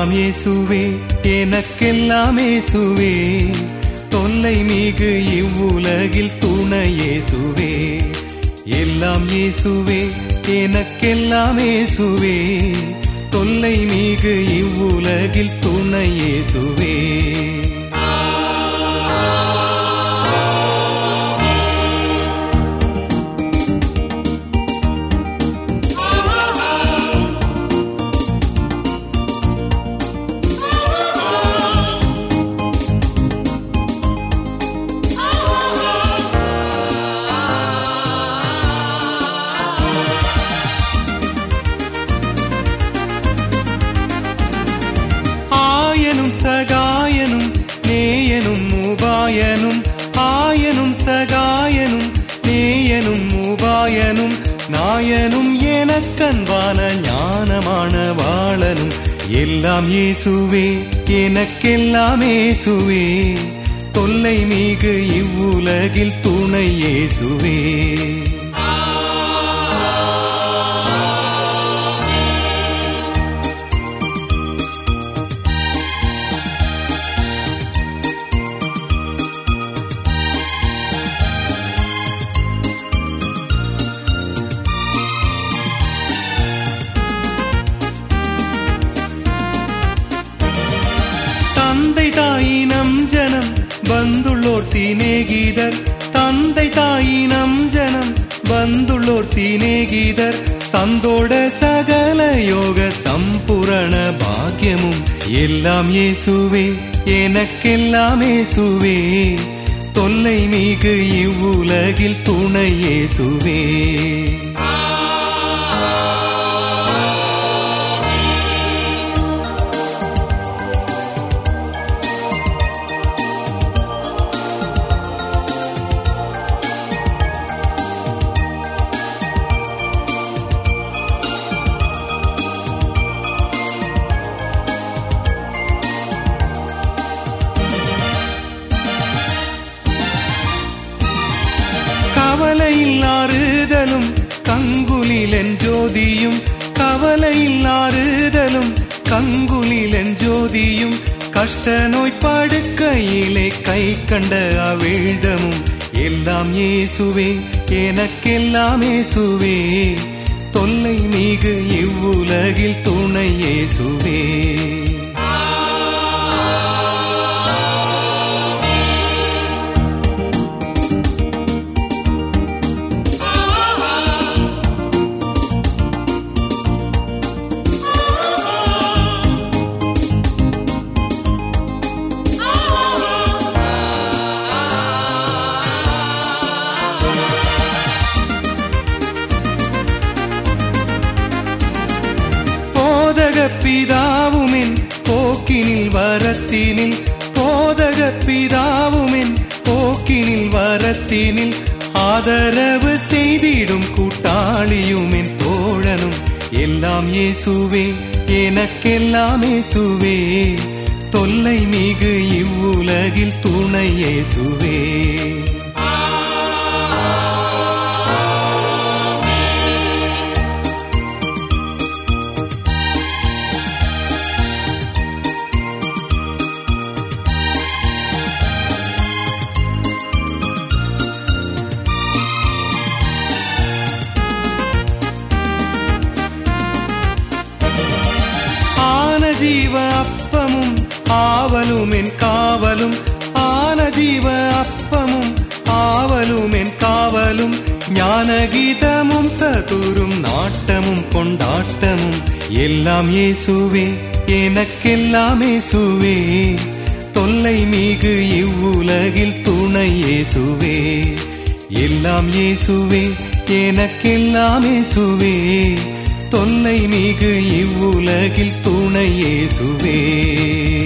எல்லாம் இயேசுவே எனக்கெல்லாம் இயேசுவே தொல்லை மிகு இவ்வுலகில் துணை இயேசுவே எல்லாம் இயேசுவே எனக்கெல்லாம் இயேசுவே தொல்லை மிகு இவ்வுலகில் துணை இயேசுவே சகாயனும் நேயனும் உபாயனும் ஆயனும் சகாயனும் நேயனும் உபாயனும் நாயனும் எனக்கன்பான ஞானமான வாழனும் எல்லாம் இயேசுவே எனக்கெல்லாம் இயேசுவே தொல்லை மிகு இவ்வுலகில் துணை இயேசுவே தந்தை தாயினம் ஜனம் வந்துள்ளோர் சிநேகிதர் தந்தை தாயினம் ஜனம் வந்துள்ளோர் சிநேகிதர் சந்தோட சகல யோக சம்பூரண பாக்கியமும் எல்லாம் இயேசுவே எனக்கெல்லாம் இயேசுவே தொல்லை மிகு இவ்வுலகில் துணை இயேசுவே கவலையில் ஆறுதலும் கங்குலிலென் ஜோதியும் கவலையில் ஆறுதலும் கங்குலிலென் ஜோதியும் கஷ்ட நோய் படுக்கையிலே கை கண்ட அவிழ்தமும் எல்லாம் இயேசுவே எனக்கெல்லாம் இயேசுவே தொல்லை மிகு இவ்வுலகில் துணை இயேசுவே பிதாவுமின் போக்கினில் வரத்தினில் போதக பிதாவுமின் போக்கினில் வரத்தினில் ஆதரவு செய்திடும் கூட்டாளியுமின் தோழனும் எல்லாம் இயேசுவே எனக்கெல்லாம் இயேசுவே தொல்லை மிகு இவ்வுலகில் துணை இயேசுவே ஜீவ அப்பமும் ஆவலுமென் காவலும் ஆன ஜீவ அப்பமும் ஆவலுமென் காவலும் ஞானகீதமும் சதுரும் நாட்டமும் கொண்டாட்டமும் எல்லாம் இயேசுவே எனக்கெல்லாம் இயேசுவே தொல்லை மிகு இவ்வுலகில் துணை இயேசுவே எல்லாம் இயேசுவே எனக்கெல்லாம் இயேசுவே தொல்லை மிகு இவ்வுலகில் துணை இயேசுவே